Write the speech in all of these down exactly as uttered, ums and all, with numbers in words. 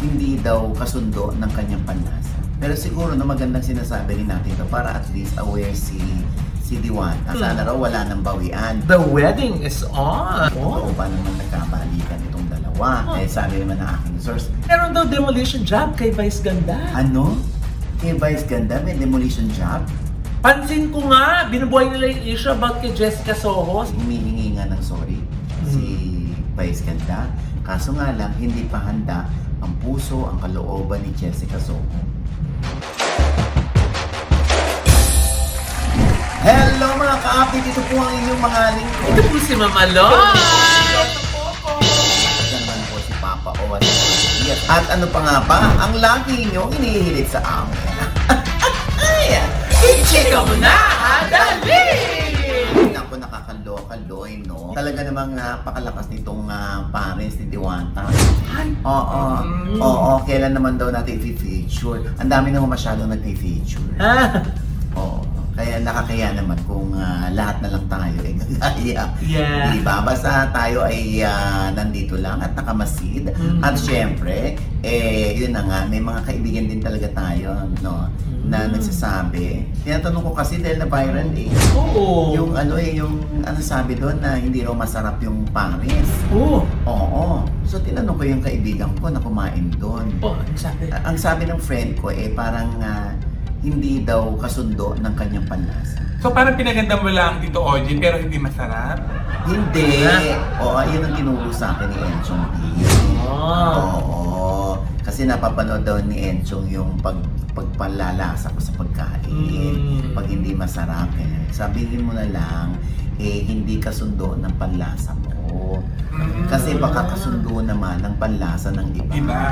hindi daw kasundo ng kanyang panlasa. Pero siguro no, magandang sinasabi rin natin to para at least aware si si Diwata. Sana raw wala nang bawian. The wedding is on! Oo, pa naman nagkabalikan itong dalawa. Oh. Eh, sabi naman ng aking source, Meron daw demolition job kay Vice Ganda. ano? Kay Vice Ganda, may demolition job? Pansin ko nga, binubuhay nila yung issue about kay Jessica Soho. Humihingi nga ng sorry si Vice Ganda. Kaso nga lang, hindi pa handa ang puso, ang kalooban ni Jessica Soho. Hello mga ka-update! Ito po ang inyong mga lingkod. Ito po si Mama Loy! Ito naman po si Papa O at si Ian. At ano pa nga ba, ang lagi inyong inihilig sa amin. Ayan! Chika mo na! Dali! Ako nakakaloka, Loy, no? Talaga namang napakalakas nitong uh, pares ni Diwata. Ay! Oo, Mm. oo, kailan naman daw natin i-feature? Ang dami naman masyadong nag-feature. Ah! Oo. Kaya nakakaya naman kung uh, lahat na lang tayo ay gagaya. Yeah. Diba? Basta tayo ay uh, nandito lang at nakamasid. Mm. At syempre, eh, yun na nga, may mga kaibigan din talaga tayo, no? Na Mm. nagsasabi. Tinatanong ko kasi dahil na viral eh. Oo! Yung ano eh, yung ano sabi doon na hindi raw masarap yung pares. Oo! Oo. So tinanong ko yung kaibigan ko na kumain doon. Oh, ang sabi. Ang sabi ng friend ko eh parang ah, hindi daw kasundo ng kanyang panlasa. So parang pinaganda mo lang Tito Oji pero hindi masarap? Hindi. Ah. Oo, yun ang tinuro sa akin ni Enchong P. Oh. Oo. Kasi napapanood daw ni Enchong yung pag pagpalalasa ko sa pagkain. Mm. Pag hindi masarap eh. Sabihin mo na lang, eh hindi kasundo ng panlasa mo. Mm. Kasi baka kasundo naman ng panlasa ng iba. Iba.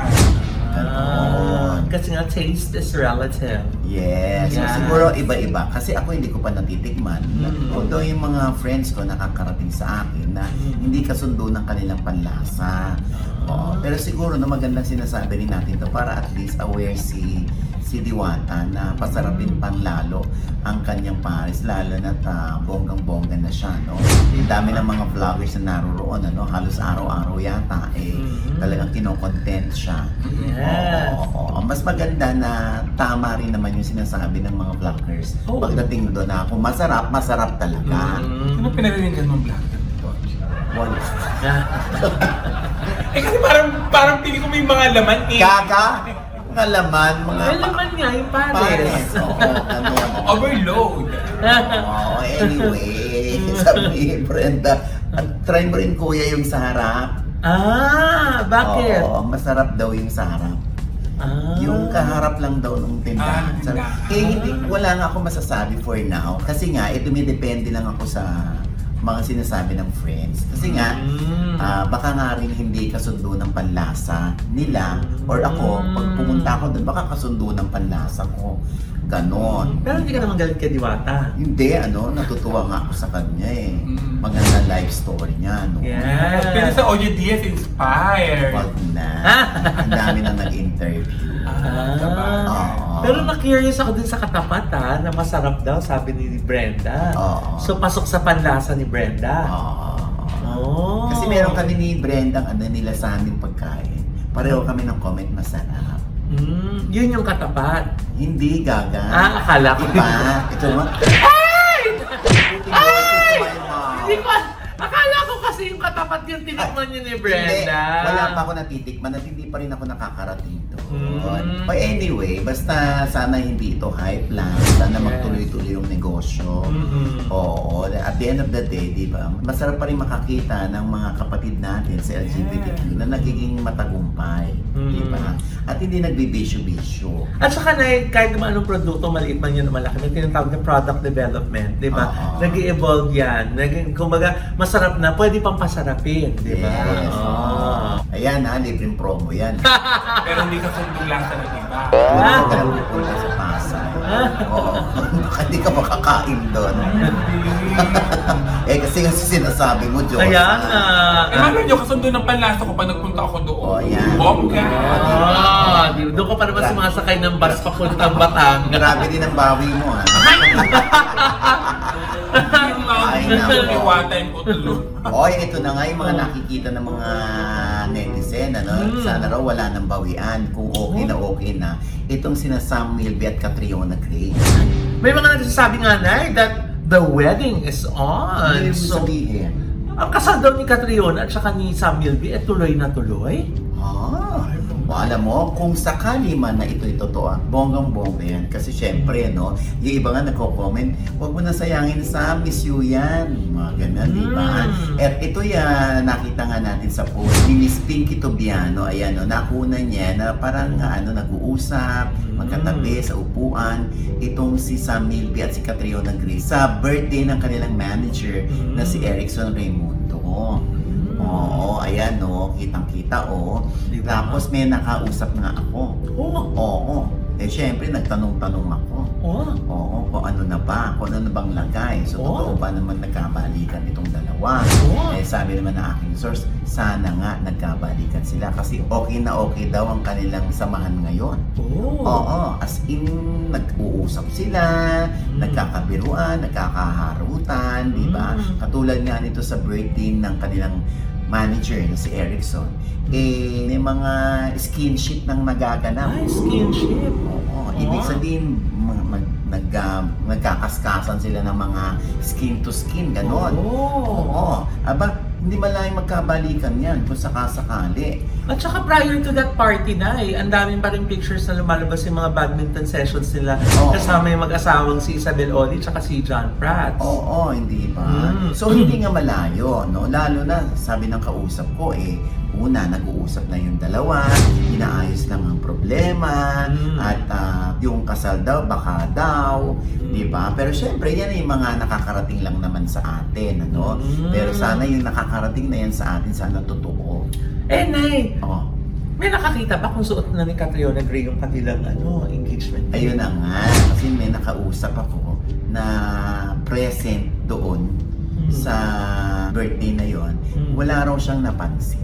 Ganon. Kasi nga, taste is relative. Yes. So, Yeah. siguro iba-iba. Kasi ako hindi ko pa natitikman. Mm. Although yung mga friends ko nakakarating sa akin na Mm. hindi kasundo ng kanilang panlasa. Oo. Pero siguro na magandang sinasabi rin natin to para at least aware si si Diwata na pasarapin pang lalo ang kanyang pares, lalo na uh, bonggang-bongga na siya, no? Ang dami ng mga vloggers na naroroon, ano? Halos araw-araw yata, eh, Mhm. talagang kinokontent siya. Yes. Oo, oo. Mas maganda na tama rin naman yung sinasabi ng mga vloggers. Oo. Pagdating doon na kung masarap, masarap talaga. Ano Mm. pinariningan mong vlog Tito Oji? Wala. Eh kasi parang, parang pili ko may mga laman eh. Kaka, mga laman, mga Well, naman nga yung pares. pares. Oo, ganun. Overload. Oo, anyway, sabi Brenda, at try mo rin kuya yung sa harap. Ah, bakit? Oo, masarap daw yung sa harap. Ah. Yung kaharap lang daw nung tindahan. Ah, Sabi, tindahan. eh, hindi, wala nga ako masasabi for now. Kasi nga, ito may depende lang ako sa mga sinasabi ng friends. Kasi nga, Mm. ah, baka nga rin hindi kasundo ng panlasa nila or ako, pag pumunta ako doon, baka kasundo ng panlasa ko. Ganon. Pero hindi ka naman galit kay Diwata. Hindi, ano, natutuwa nga ako sa kanya eh. Mm. Maganda life story niya, no? Yes. Pero sa Oji Diaz inspired. Wag na. Ang dami na nag-interview. Ah, diba? Oo. Pero na-curious ako din sa katapat ha, na masarap daw, sabi ni Brenda. Oo. So, pasok sa panlasa ni Brenda. Oo. Oh. Kasi meron kami ni Brenda ang ano nila sa aming pagkain. Pareho kami ng comment masarap. Mm, yun yung katapat. Hindi, gaga. Ah, akala ko. Iba. Ito mo. Ay! Ay! Hindi ko, akala ko kasi yung katapat yung tinikman niyo ni Brenda. Hindi, wala pa ako natitikman at hindi pa rin ako nakakarating doon. Mm. But anyway, basta sana hindi ito hype lang. Sana Yes. magtuloy-tuloy yung negosyo. Mm-mm. Oo, at the end of the day, di ba, masarap pa rin makakita ng mga kapatid natin sa L G B T Q na nagiging matagumpay. Di ba? At hindi nagbibisyo-bisyo. At saka na kahit naman anong produkto, maliit man yun o malaki, may tinatawag na product development, di ba? Oo. Nag-i-evolve yan. Nag- kumbaga, masarap na, pwede pang pasarapin, di ba? Yes. Oo. Ayan ha, libreng promo yan. Pero hindi ka sundong lang sa iba. Wala ka lang pupunta sa Pasay. Oo. Baka hindi ka makakain doon. Eh kasi kasi sinasabi mo, Diyos. Kaya ah. nga. Eh, mami nyo, kasundo ng panlasa ko pa nagpunta ako doon. Oh, yan. Bongga! Ah, di- doon ka pa naman sumasakay ng bus papuntang Batangas. Grabe din ang bawi mo ha. Ay, Ay, nako. Iwata yung utlo. Oy, ito na nga yung mga nakikita ng mga netizen, ano? Mm. Sana raw wala nang bawian kung okay na okay na itong sina Sam Milby at Catriona Gray. May mga nagsasabi nga na that the wedding is on. Ano yung So, sabihin? ang kasal daw ni Catriona at saka ni Sam Milby, eh tuloy na tuloy. Ah, o, alam mo, kung sakali man na ito'y totoo, bonggang-bongga yan. Kasi syempre, no, yung iba nga nagko-comment, huwag mo na sayangin sa Miss You yan. Mga ganun, di ba? Mm. At ito yan, nakita nga natin sa post ni Miss Pinky Tobiano, ayan, no, nakuna niya na parang ano, nag-uusap, magkatabi sa upuan, itong si Sam Milby at si Catriona Gray sa birthday ng kanilang manager na si Erickson Raimundo. Oo, ayan no, kitang-kita oh. Diba? Tapos may nakausap nga ako. Oo. Oo. Eh syempre nagtanong-tanong ako. Oo. Oo, kung ano na ba, kung ano na bang lagay. So Oo. totoo ba naman nagkabalikan itong dalawa? Oo. Eh sabi naman ng aking source, sana nga nagkabalikan sila kasi okay na okay daw ang kanilang samahan ngayon. Oo. Oo, as in nag-uusap sila, Mm. nagkakabiruan, nagkakaharutan, di ba? Mm. Katulad nga nito sa birthday ng kanilang manager na si Erickson, eh may mga skinship nang nagaganap. Ay, skinship. Oo, ibig Oo. sabihin mag, mag, nag, ah, nagkakaskasan sila ng mga skin to skin, ganon. Oo. Oo. Aba, hindi malayang magkabalikan yan kung sakasakali. At saka prior to that party na eh, ang daming pa rin pictures na lumalabas yung mga badminton sessions nila Oo. kasama yung mag-asawang si Isabel Oli at si John Prats. Oo, hindi ba? Mm. So, hindi nga malayo, no? Lalo na, sabi ng kausap ko, eh, una, nag-uusap na yung dalawa, inaayos lang ang problema, Mm. at ah, yung kasal daw, baka daw, Mm. di ba? Pero syempre, yan ay mga nakakarating lang naman sa atin, ano? Mm. Pero sana yung nakakarating na yan sa atin, sana totoo. Eh, Nay, Oh, may nakakita ba kung suot na ni Catriona Gray yung kanilang ano, engagement? ayun na nga, kasi may nakausap ako na present doon Mm. sa birthday na yon, Mm. wala raw siyang napansin.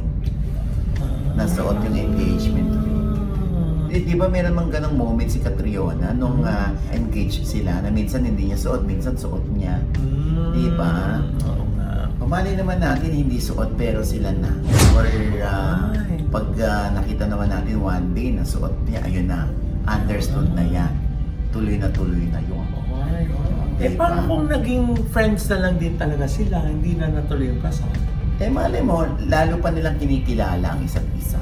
Nasuot yung engagement ring. Di, di ba meron mang ganong moment si Catriona nung ah, engaged sila na minsan hindi niya suot, minsan suot niya. Mm. Di ba? Oo nga. Pamali naman natin hindi suot pero sila na. Or ah, Ay. pag ah, nakita naman natin one day na suot niya, ayun na, understood na yan. Tuloy na tuloy na yun. Ay, eh, Diba? paano kung naging friends na lang din talaga sila, hindi na natuloy yung kasal? Eh mali mo, lalo pa nilang kinikilala ang isa't isa.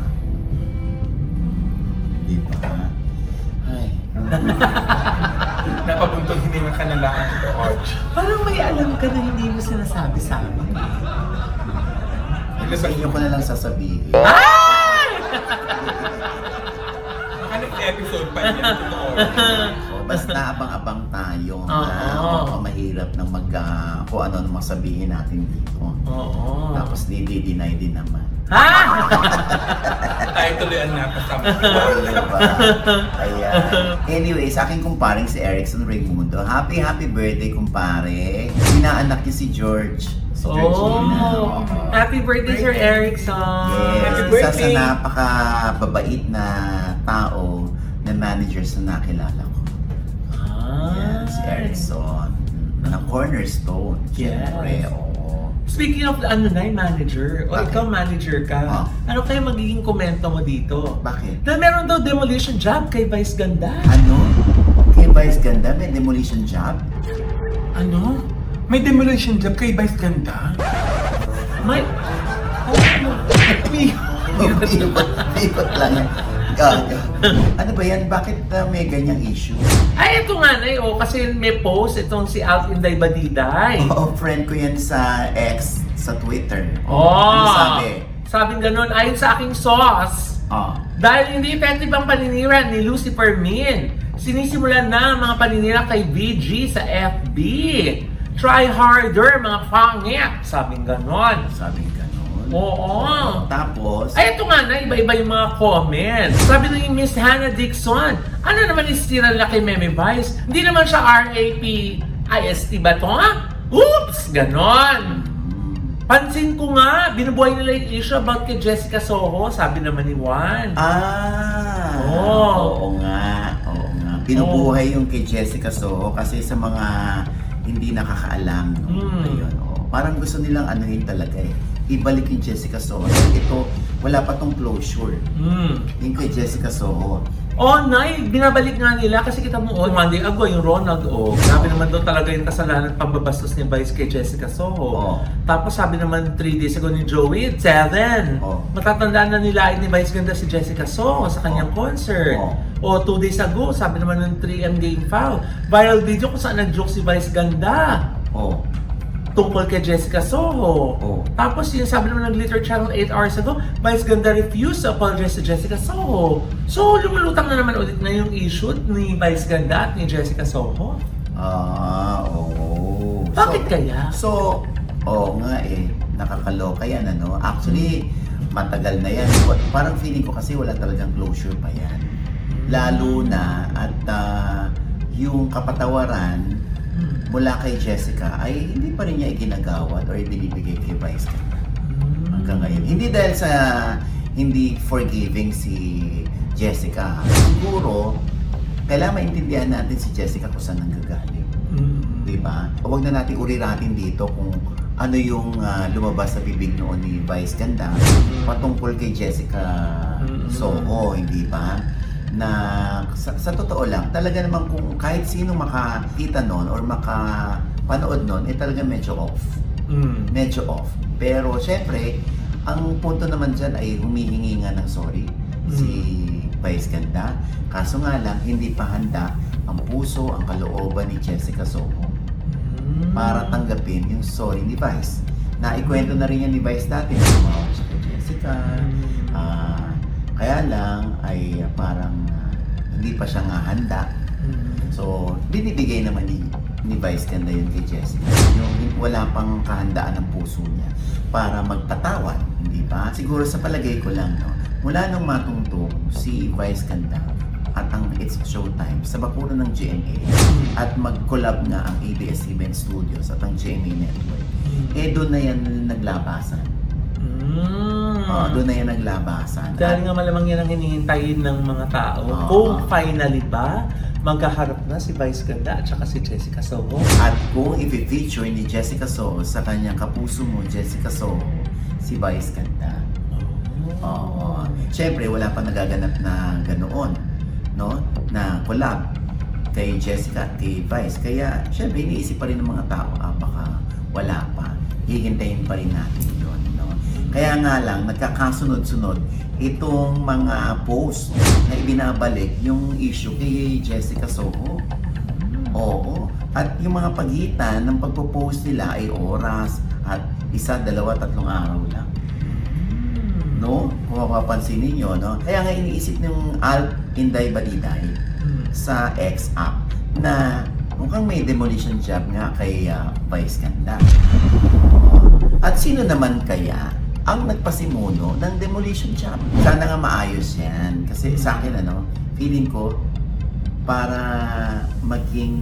Di ba? Ay. Napabuntong hininga ka na lang ito, Arch. Parang may alam ka na hindi mo sinasabi sa amin. Sa inyo ko na lang sasabihin. Ay! Baka next episode pa yan, ito, Arch. O, basta abang-abang tayo. Oo. Na, oo, mahirap nang mag, ah, kung ano namang sabihin natin dito. Oo. Tapos di-deny din naman. Ha? Tayo tuloy ang nakasama. Diba? Ayan. Anyway, sa aking kumparing si Erickson Raimundo, happy happy birthday kumpare. Inaanak niya si George. Si Georgina. Oh, Oo. happy birthday, Sir Erickson! Yes, Happy isa sa birthday. napakababait na tao na managers na nakilala ko. Ah, Yan, si Erickson. Na cornerstone. Yes. Siyempre, oo. Speaking of ano na yung manager, o Bakit? ikaw manager ka, Ah. ano kaya magiging komento mo dito? Bakit? Na meron daw demolition job kay Vice Ganda. Ano? Kay Vice Ganda, may demolition job? Ano? May demolition job kay Vice Ganda? May... Oh, ano? May... Ibot, ibot lang yan. Gaga. Ano ba yan? Bakit uh, may ganyang issue? Ay, ito nga na oh, kasi may post itong si Alt Inday Badiday. Oo, friend ko yan sa X, sa Twitter. Oh, Ano sabi? Sabing ganun, ayon sa aking source, Oh. dahil hindi effective ang paninira ni Lucifer Min, sinisimulan na ang mga paninira kay V G sa F B. Try harder, mga pangit. Sabing ganon. Sabi ganon. Oo. Tapos, Ay, ito nga na, iba-iba yung mga comments. Sabi na yung Miss Hannah Dixon, ano naman yung stira nila kay Meme Vice? Hindi naman siya R A P I S T ba to, ha? Oops! Ganon. Pansin ko nga, binubuhay nila yung issue about kay Jessica Soho, sabi naman ni Juan. ah, Oo. oo nga, oo nga. Binubuhay yung kay Jessica Soho kasi sa mga hindi nakakaalam. No? Hmm. Ayun, oo. Oo, parang gusto nilang anuhin talaga eh. Ibalik yung Jessica Soho. Dahil ito, wala pa tong closure. Mm. Yung kay Jessica Soho. Oh, Nay, binabalik nga nila kasi kita mo, oh, one day ago, yung Ronald, oh, sabi naman daw talaga yung kasalanan at pambabastos ni Vice kay Jessica Soho. Oh. Tapos sabi naman three days ago ni Joey, seven. Oh. Matatandaan na nila ni Vice ganda si Jessica Soho sa kanyang Oh. concert. Oh. O two days ago, sabi naman ng three M Game Foul, viral video kung saan nag-joke si Vice ganda Oh. tungkol kay Jessica Soho. Oh. Tapos yung sabi naman ng Glitter Channel eight hours ago, Vice Ganda refused to apologize to Jessica Soho. So lumulutang na naman ulit na yung issue ni Vice Ganda at ni Jessica Soho. Ah, oo. Bakit So- kaya? So, oo nga eh. Nakakaloka yan, ano? Actually, matagal na yan. Parang feeling ko kasi wala talagang closure pa yan. Lalo na at ah, yung kapatawaran mula kay Jessica ay hindi pa rin niya iginagawad or binibigay kay Vice Ganda hanggang ngayon. Hindi dahil sa hindi forgiving si Jessica. Siguro, kailangan maintindihan natin si Jessica kung saan nanggagaling. Di ba? Huwag na natin uriratin dito kung ano yung ah, lumabas sa bibig noon ni Vice Ganda patungkol kay Jessica Soho, hindi ba? Na sa, sa totoo lang, talaga naman kung kahit sino makakita noon or makapanood noon, eh talaga medyo off. Mm. Medyo off. Pero syempre, ang punto naman dyan ay humihingi nga ng sorry si Vice Ganda. Kaso nga lang, hindi pa handa ang puso, ang kalooban ni Jessica Soho para tanggapin yung sorry ni Vice. Naikwento na rin yan ni Vice dati. Tumawag siya kay Jessica. Ah, kaya lang ay uh, parang uh, hindi pa siya nga handa. So, binibigay naman ni, ni Vice Ganda yun kay Jessica. Yung wala pang kahandaan ng puso niya para magpatawad, hindi ba? Siguro sa palagay ko lang, no? Mula nung matungtong si Vice Ganda at ang It's Showtime sa bakuran ng G M A at mag-collab nga ang A B S C B N Studios at ang G M A Network, eh doon na yan naglabasan. Mm. Oh, doon na yan naglabasan. Dahil nga malamang yan ang hinihintayin ng mga tao. Oo. Kung finally ba, magkaharap na si Vice Ganda at saka si Jessica Soho. At kung i-feature ni Jessica Soho sa kanyang Kapuso Mo, Jessica Soho, si Vice Ganda. Oo. Siyempre, wala pa nagaganap na ganoon, no? Na collab kay Jessica at kay Vice. Kaya, siyempre, iniisip pa rin ng mga tao, ah, baka wala pa. Hihintayin pa rin natin yun, no? Kaya nga lang, nagkakasunod-sunod itong mga post na ibinabalik yung issue kay Jessica Soho. Oo. At yung mga pagitan ng pagpo-post nila ay oras at isa, dalawa, tatlong araw lang. No? Kung mapapansin ninyo, no? Kaya nga iniisip ng Alp Inday Baliday sa X app na mukhang may demolition job nga kay uh, Vice Ganda. At sino naman kaya ang nagpasimuno ng demolition job? Sana nga maayos yan. Kasi sa akin, ano, feeling ko, para maging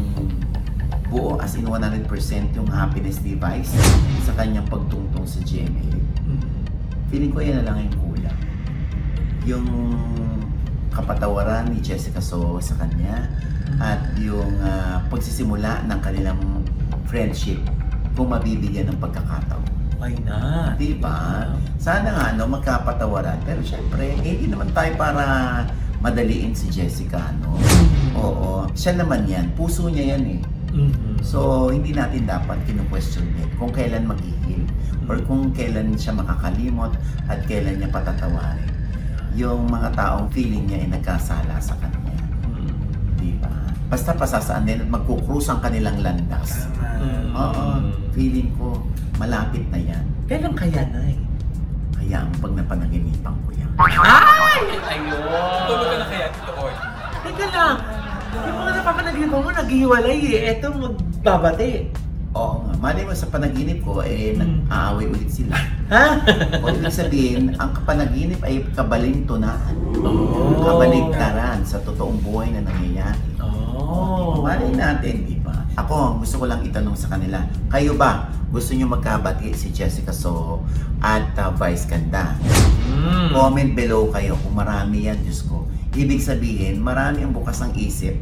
buo as in one hundred percent yung happiness ni Vice sa kanyang pagtungtong sa G M A, feeling ko yan na lang yung kulang. Yung kapatawaran ni Jessica Soho sa kanya at yung uh, pagsisimula ng kanilang friendship kung mabibigyan ng pagkakataon. Why not? Di ba? Sana nga, no, magkapatawaran. Pero syempre, eh, hindi naman tayo para madaliin si Jessica, no? Oo. Siya naman yan. Puso niya yan eh. Mhm. So, hindi natin dapat kinu-question din kung kailan maghihil or kung kailan siya makakalimot at kailan niya patatawarin yung mga taong feeling niya ay nagkasala sa kanya. Di ba? Basta pasasaan din at magkukrus ang kanilang landas. Mm. Oo. Feeling ko, malapit na yan. Kailan kaya, Nay? Kaya ang pag napanaginipan ko yan. Ay! Ayun! Tulog ka na kaya dito, Oy? Teka lang, yung mga napapanaginipan mo, naghihiwalay eh. Eto, magbabate. Oo nga. Mali mo sa panaginip ko, eh, Hmm. nag-aaway ulit sila. Ha? O ibig sabihin, ang panaginip ay kabalintunan. Oh. Kabaligtaran sa totoong buhay na nangyayari. Oh. Malay natin, di ba? Ako, gusto ko lang itanong sa kanila, kayo ba gusto nyo magkabati si Jessica Soho at uh, Vice Ganda? Mm. Comment below kayo kung marami yan, Diyos ko. Ibig sabihin, marami ang bukas ng isip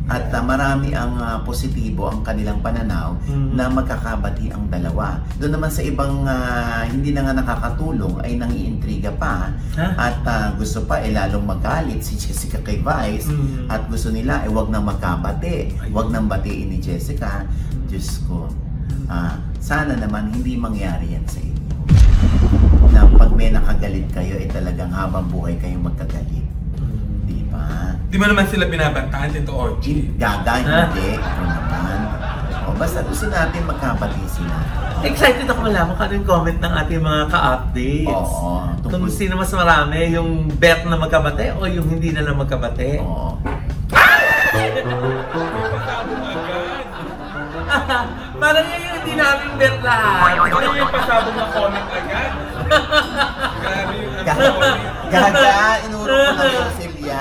At ah, marami ang ah, positibo ang kanilang pananaw Mm. na magkakabati ang dalawa. Doon naman sa ibang ah, hindi na nga nakakatulong ay nangiintriga pa Ha? at ah, gusto pa eh lalong magalit si Jessica kay Vice Mm. at gusto nila eh wag nang magkabati, Ayun. wag nang batiin ni Jessica. Diyos ko, ah, sana naman hindi mangyari yan sa inyo. Na pag may nakagalit kayo, eh talagang habang buhay kayong magkagalit. Di ba? Di mo naman sila binabantahan dito, Ochi. Gaga, hindi. Ito naman. O basta gusto natin magkabati sila. Excited ako malaman kung ano yung comment ng ating mga ka-updates. Oo. Kung Tungkol- sino mas marami, yung bet na magkabate o yung hindi na lang magkabate. Oo. Parang yun yung hindi namin bet lahat. Ano yung pasabog na comment agad? Grabe yung ano, Gaga, comment. gaga, inuro ko ng Roselia.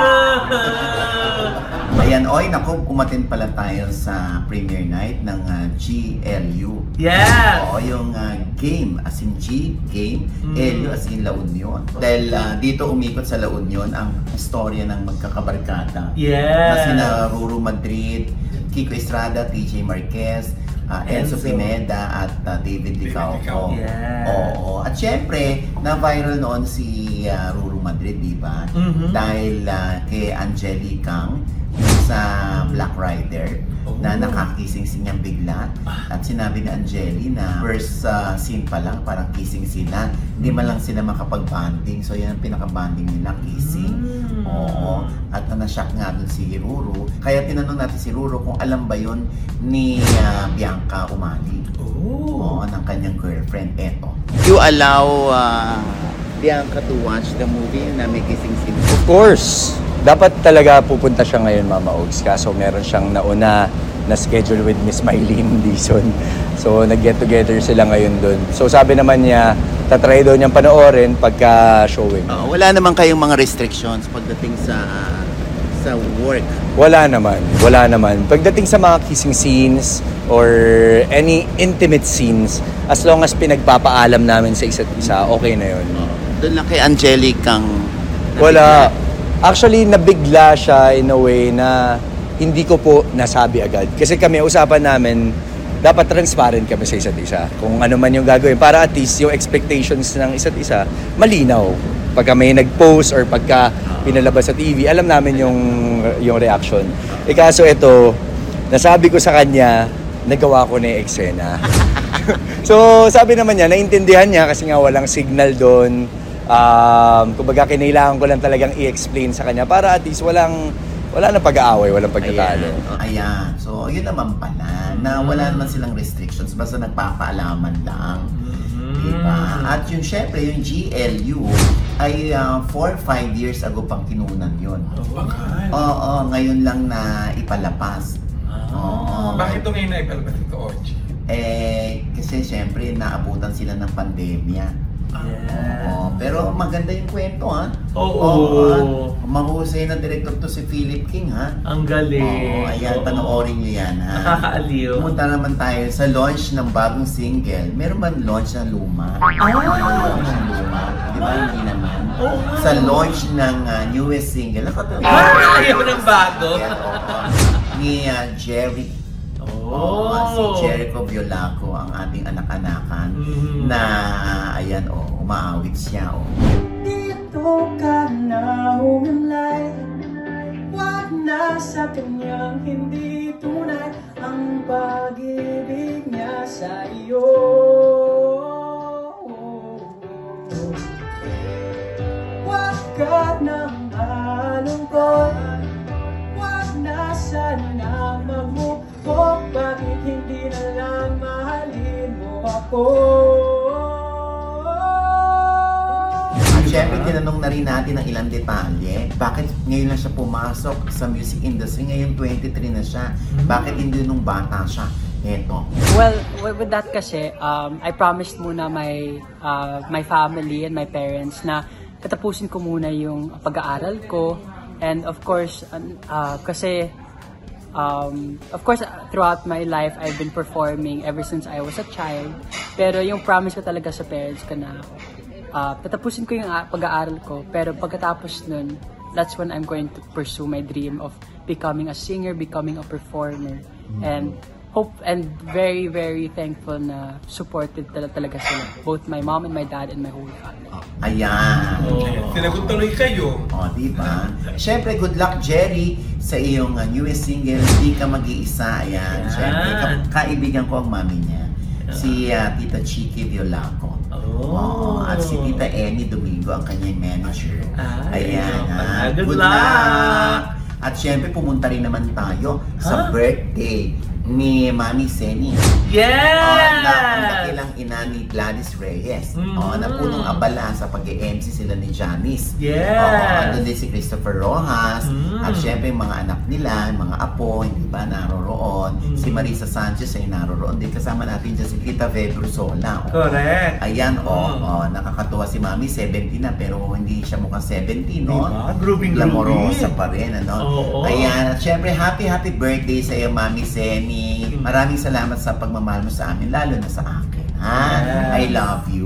Ayan, oy, naku, umatin pala tayo sa premiere night ng ah, G L U. Yes! Oo, yung ah, game, as in G, game, Mm. L U as in La Union. Dahil ah, dito umikot sa La Union ang istorya ng magkakabarkada. Na Yes! sina Ruru Madrid, Kiko Estrada, T J Marquez, ah, Enzo, Enzo. Pineda at ah, David Licao. Licao. Yes. Oo. At syempre, na-viral noon si ah, Ruru Madrid, di ba? Mhm. Dahil ah, kay Angeli Kang sa Black Rider Oh. na nakakissing niya bigla at sinabi ni Angeli na first ah, scene pa lang parang kissing sila, hindi man lang sila makapag-banding, so yan ang pinaka-banding nila, kissing. Mm. Oo. At uh, na-shock nga dun si Ruru, kaya tinanong natin si Ruru kung alam ba yun ni ah, Bianca Umali. Oh. Oo, ng kanyang girlfriend. Eto. You allow uh, Bianca to watch the movie na may kissing scene? Of course. Dapat talaga pupunta siya ngayon, Mama Ogs. Kaso meron siyang nauna na schedule with Miss Mylene Dizon. So, nag-get together sila ngayon doon. So, sabi naman niya, tatry daw niyang panoorin pagka showing. Uh, wala naman kayong mga restrictions pagdating sa sa work. Wala naman. Wala naman. Pagdating sa mga kissing scenes or any intimate scenes, as long as pinagpapaalam namin sa isa't isa, okay na yun. Doon lang kay Angelica ang Wala. Actually, nabigla siya in a way na hindi ko po nasabi agad. Kasi kami, usapan namin, dapat transparent kami sa isa't isa. Kung ano man yung gagawin. Para at least yung expectations ng isa't isa, malinaw. Pagka may nag-post or pagka pinalabas sa T V, alam namin yung, yung reaction. E kaso ito, nasabi ko sa kanya, nagawa ko na yung eksena. So, sabi naman niya, naintindihan niya kasi nga walang signal doon. Um, kumbaga, kinailangan ko lang talagang i-explain sa kanya para at least walang, wala na pag-aaway, walang pagtatalo. Ayan. Ayan. So, yun naman pala, na wala naman silang restrictions, basta nagpapaalaman lang. Diba? At yung syempre, yung G L U ay four to five years ago pang kinunan yun. Bakal. Oo, ngayon lang na ipalapas. Oo. Bakit ito ngayon na ipalabas ito, Ochi? Eh, kasi syempre, naabutan sila ng pandemya. Yeah. Oo, pero maganda yung kwento, ha? Oo. ah. Mahusay na director to si Philip King, ha? Ang galing. Oo, ayan, Oo. panoorin niyo yan, ha? Nakakaaliw. Pumunta naman tayo sa launch ng bagong single. Meron ba launch ng luma? Ah! Launch ng luma. Di ba, hindi naman? Oo nga. Sa launch ng ah, newest single. Nakatuloy. Ah, ayaw ng bago. Ni ah, Jerry. Oh. Oo, si Jericho Violaco, ang ating anak-anakan, Mhm. na, ayan, oh, umaawit siya, oh. Dito ka na humimlay, wag na sa kanyang hindi tunay ang pag-ibig niya sa iyo. Wag ka nang malungkot, wag na sana mag-move on, bakit hindi na lang mahalin mo ako? At syempre, tinanong na rin natin ang ilang detalye. Bakit ngayon lang siya pumasok sa music industry? Ngayon twenty-three na siya. Bakit hindi nung bata siya? Eto. Well, with with that kasi, um, I promised muna my uh, my family and my parents na tatapusin ko muna yung pag-aaral ko. And of course, uh, kasi um, of course, throughout my life, I've been performing ever since I was a child. Pero yung promise ko talaga sa parents ko na uh, tatapusin ko yung a- pag-aaral ko. Pero pagkatapos nun, that's when I'm going to pursue my dream of becoming a singer, becoming a performer, and hope and very very thankful na supported tala- talaga sila, both my mom and my dad and my whole family. Ayan. Oh. Sinagot tuloy kayo. O, di ba? Siyempre, good luck, Jerry, sa iyong uh, newest single, Di Ka Mag-iisa. Ayan. Ayan. Siyempre, ka- kaibigan ko ang mami niya. Si uh, Tita Chiki Violaco. Oh. Oo, at si Tita Eni Domingo, ang kanyang manager. Ay, Ayan. oh, ah. good Good luck. luck! At siyempre, pumunta rin naman tayo sa Huh? birthday ni Mami Seni. Yes! Oh, na ang dakilang ina ni Gladys Reyes. Mhm. Oh, na punong abala sa pag-M C sila ni Janice. Yes! Oo, andun din si Christopher Rojas. Mm. At syempre yung mga anak nila, yung mga apo, hindi ba, naroroon. Mm. Si Marisa Sanchez ay naroroon din. Kasama natin dyan si Tita Ve Brusola. Oh. Correct. Ayan, oh, Mm. oh, nakakatuwa si Mami, seventy na, pero hindi siya mukhang seventy, no? Diba? Grooving, Glamorosa grooving. pa rin, ano? Oo. Ayan, at syempre, happy, happy birthday sa iyo, Mami Seni. Mm. Maraming salamat sa pagmamahal mo sa amin, lalo na sa akin, ha? Yes. I love you,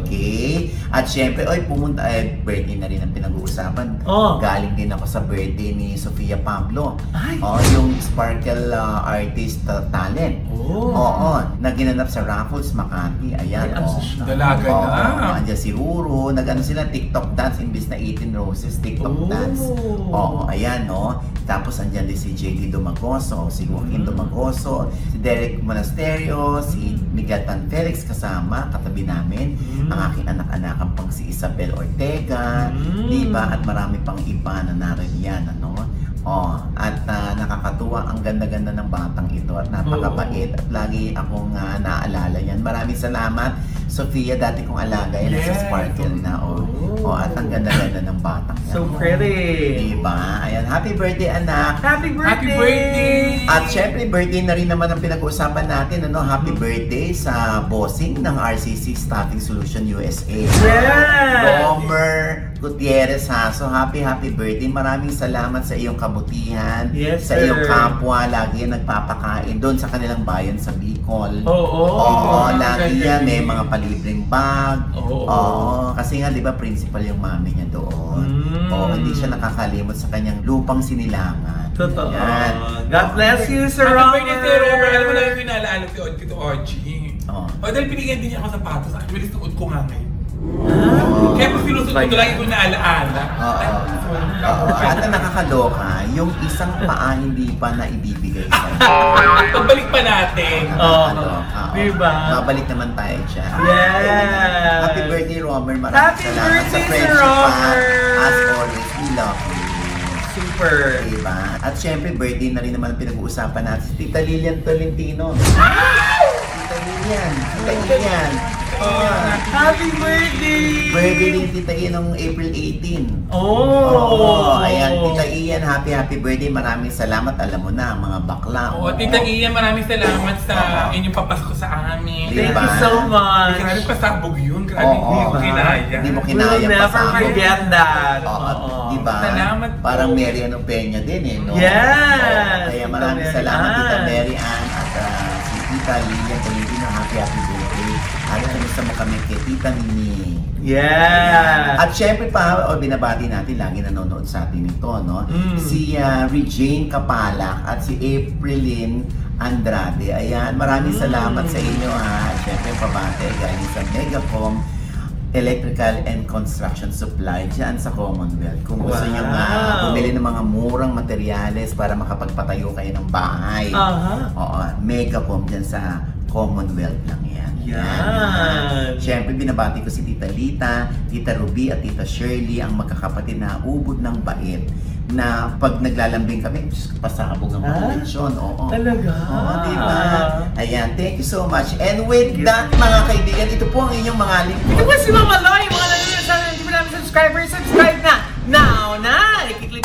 okay? At syempre, oy, pumunta, eh, birthday na rin ang pinag-uusapan. Oh. Galing din ako sa birthday ni Sofia Pablo. Ay. Oh, yung Sparkle uh, Artist uh, Talent. Oh. Oo, na ginanap sa Raffles, Makati. Ayan, Ay, ang oh. sasya. Dalaga Oo, na. andyan si Ruro. Nag-ano sila, TikTok dance, imbis na eighteen Roses, TikTok Oh. dance. Oo, ayan, no? Tapos andyan din si J D Domagoso, si Joaquin Mm. Domagoso, si Derek Monasterio, si Miguel Tan Felix kasama, katabi namin. Mm. Ang aking anak-anakang pang si Isabel Ortega, Mm. di ba? At marami pang iba na nariyan, ano? Oh, at ah, nakakatuwa ang ganda-ganda ng batang ito at napakabait at lagi akong ah, naalala yan. Maraming salamat, Sofia, dati kong alaga yan sa Yes. Sparkle na. Oh. Oh. Oh, at ang ganda-ganda ng batang yan. So pretty. Diba? Ayan, happy birthday, anak! Happy birthday! Happy birthday! At syempre, birthday na rin naman ang pinag-uusapan natin. Ano, happy birthday sa bossing ng R C C Staffing Solution U S A. Yes! Romer Gutierrez ha. So, happy, happy birthday. Maraming salamat sa iyong kabutihan. Yes, sa sir. iyong kapwa. Lagi yan nagpapakain doon sa kanilang bayan sa Bicol. Oo. Oo, Oh, lagi galing. yan. May mga palibreng bag. Oo. Oo. Kasi nga, di ba, principal yung mami niya doon. Mm. Oo, hindi siya nakakalimot sa kanyang lupang sinilangan. Totoo. Yan. God bless you, Sir Happy birthday, Sir Robert. Alam mo Robert. lang yung pinaalala si Od Kito Orgy. Oo. O dahil pinigyan din niya ako sapatos. Actually, suot ko nga ngayon. Oo. Kaya pag sinusot ko, lagi ko naalaala. Oo. Oo. At ang nakakaloka, yung isang paa hindi pa na ibibigay sa'yo. Pagbalik pa natin. Oo. Nakakaloka, oo. Diba? Babalik naman tayo dyan. Yes! Happy birthday, Romer. Maraming Happy salamat sa birthday, Sir friendship, ha. Romer. As always, we love you. Super. Diba? At syempre, birthday na rin naman ang pinag-uusapan natin si Tita Lilian Tolentino. Tita Lilian. Tita Lilian. Oh, Happy birthday! birthday din Tita Ian noong April eighteen. Oh! Oo, ayan, Tita Ian, happy happy birthday. Maraming salamat. Alam mo na, mga bakla. Oo, Tita Ian, maraming salamat sa Oo. inyong papasok sa amin. Thank Diba? you so much. Grabe pasabog yun. Grabe, Oo. hindi ko kinaya. Hindi mo We'll kinaya never pasabog. forget that. Oo, Oo. diba? Salamat po. Parang Mary Ann Peña din eh, no? Yes! Oo, kaya maraming Tita Mary salamat, Tita Ann. Mary Ann at ah, si Tita Lilian Tolentino. Happy happy birthday. At kamusta mo kami kay Tita Mimi. Yes! At syempre pa, o binabati natin, lagi nanonood sa atin ito, no? Mm. Si uh, Regine Kapalak at si Aprilyn Andrade. Ayan, maraming Mm. salamat sa inyo, ha. At syempre, pabate galing sa Megacom Electrical and Construction Supply dyan sa Commonwealth. Kung gusto Wow. nyo nga bumili ng mga murang materyales para makapagpatayo kayo ng bahay. Aha. Oo, Megacom dyan sa Commonwealth lang yan. Yan. Siyempre, binabati ko si Tita Lita, Tita Ruby at Tita Shirley, ang magkakapatid na ubod ng bait na pag naglalambing kami, Diyos ko, pasabog ang Ah? koleksyon. Oo. Talaga? Oo, diba? Ayan, thank you so much. And with that, mga kaibigan, ito po ang inyong mga lingkod. Ito po si Mama Loy, mga nanonood sa hindi mo namin subscribers, subscribe na! Now na! I-click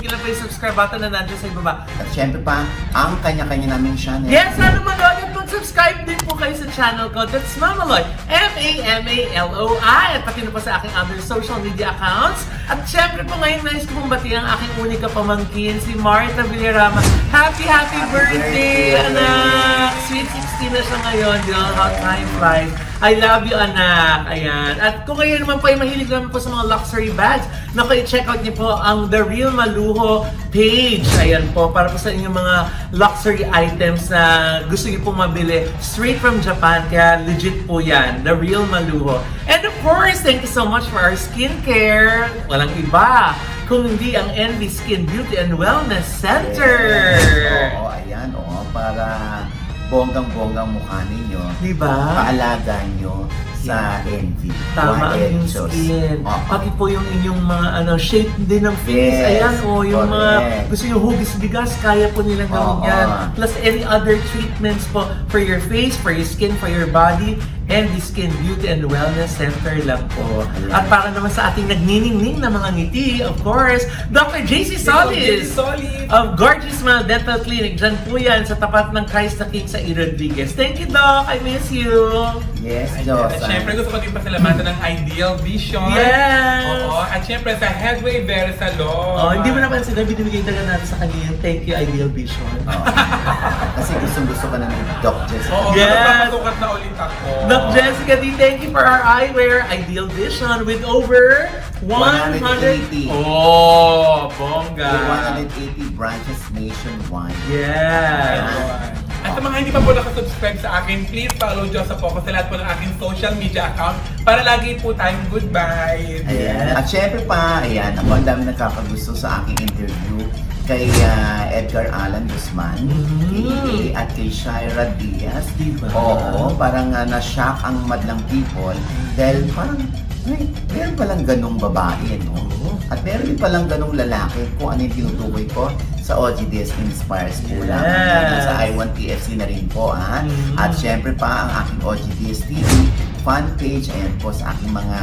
nyo lang po yung subscribe button na nandiyan sa ibaba. At syempre pa, ang kanya-kanya naming channel. Yes, sana manood at mag-subscribe din po kayo sa channel ko. That's Mamaloy. M A M A L O I. At pati na po sa aking other social media accounts. At syempre po ngayon, nais ko pong bati ang aking unika pamangkin, si Marta Villarama. Happy, happy, Happy birthday, birthday, anak! Sweet sixteen na siya ngayon. Di ba? How time flies. I love you, anak. Ayan. At kung kayo naman po ay mahilig naman po sa mga luxury bags, naku, i-check out niyo po ang The Real Maluho page. Ayan po, para po sa inyong mga luxury items na gusto niyo po mabili straight from Japan. Kaya legit po yan. The Real Maluho. And of course, thank you so much for our skincare. Walang iba kung hindi ang Envy Skin Beauty and Wellness Center. Yes. Oo, ayan, oo, para bonggang-bonggang mukha ninyo. Diba? Paalaga nyo sa Envy. Tama ang yung Juanchos. skin. Oo. Pati po yung inyong mga ano, shape din ng face. Yes, Ayan o, yung mga correct. gusto yung hugis bigas, kaya po nilang gawin Oo. yan. Plus any other treatments po for your face, for your skin, for your body. And the Skin Beauty and Wellness Center lang po. Ayan. At para naman sa ating nagniningning na mga ngiti, of course, Doctor J C Solis Solid. of Gorgeous Smile Dental Clinic. Diyan po yan sa tapat ng Christ the King sa E. Rodriguez. Thank you, Doc. I miss you. Yes, At Diyos. syempre gusto ko din pasalamatan ng Ideal Vision. Yes! Oo. At syempre sa Headway Very Salon. Oh, hindi mo naman sila binibigay talaga natin sa kanya yung thank you, Ideal Vision. Oo. Kasi gustong-gusto ka na ng Doc Jessica. Oo, Yes! magpapasukat na ulit ako. Doc Jessica D, thank you for our eyewear, Ideal Vision, with over one hundred... one hundred eighty. Oh, bongga. With one hundred eighty branches nationwide. Yes. Ayan. At sa mga hindi pa po nakasubscribe sa akin, please follow Diyos sa Focus sa lahat po ng aking social media account para lagi po tayong goodbye. Ayan. At syempre pa, ayan, ako ang dami nakakagusto sa aking interview kay ah, Edgar Allan Guzman Mhm. at kay Shaira Diaz. Diba? Oo, parang uh, na-shock ang madlang people dahil parang ay, meron palang ganong babae, no? At meron din palang ganong lalaki kung ano yung tinutukoy ko sa O G D S Inspires po lang. Yes. Sa I one T F C na rin po, ha? Mhm. At syempre pa ang aking O G D S T V fan page, ayan po sa aking mga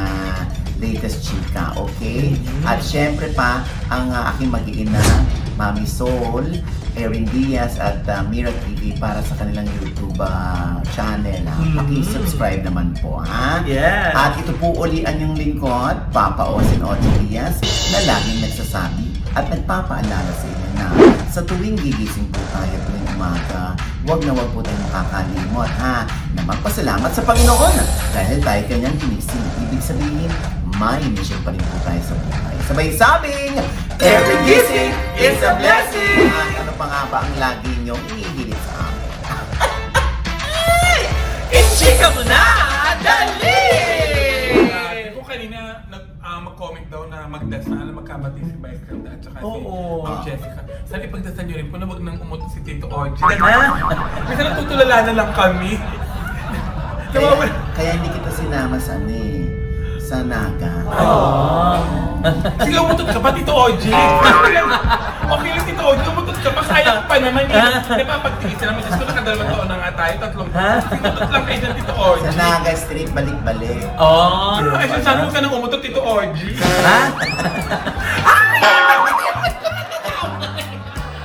latest chika, okay? At syempre pa ang uh, aking mag-iina, Mami Soul, Erin Diaz at uh, Mira T V para sa kanilang YouTube uh, channel. Ha? Mhm. Paki-subscribe naman po, ha? Yes. At ito po uli ang yung lingkod, Papa Osin Ocho Diaz, na laging nagsasabi at nagpapaalala sa inyo na sa tuwing gigising po tayo tuwing umaga, huwag na huwag po tayong makakalimot, ha? Na magpasalamat sa Panginoon dahil tayo kanyang ginising. Ibig sabihin, may mission pa rin po tayo sa buhay. Sabay sabing, every gising is a blessing! At ano pa nga ba ang lagi niyong inihilit sa amin? I-chika mo na! Dali! Uh, kung kanina nag, ah, mag-comment daw na magdasal, magkabati si Vice Ganda at saka Oo. si Ma'am Jessica. Sana ipagdasal nyo rin po na wag nang umutot si Tito Oji. Ah. Kasi natutulala na lang kami. Kaya, kaya hindi kita sinama sa ano eh, sa Naga. Oh. Sige, umutot ka pa, Tito Oji. Okay lang, Tito Oji, umutot ka pa. Sayang pa naman eh. Napapagtigis na naman. Diyos ko, nakadalawang taon na nga tayo, tatlong taon. Umutot lang kayo dyan, Tito Oji. Sa Naga Street, balik-balik. Oh. Ay, saan mo ka nang umutot, Tito Oji? Ha?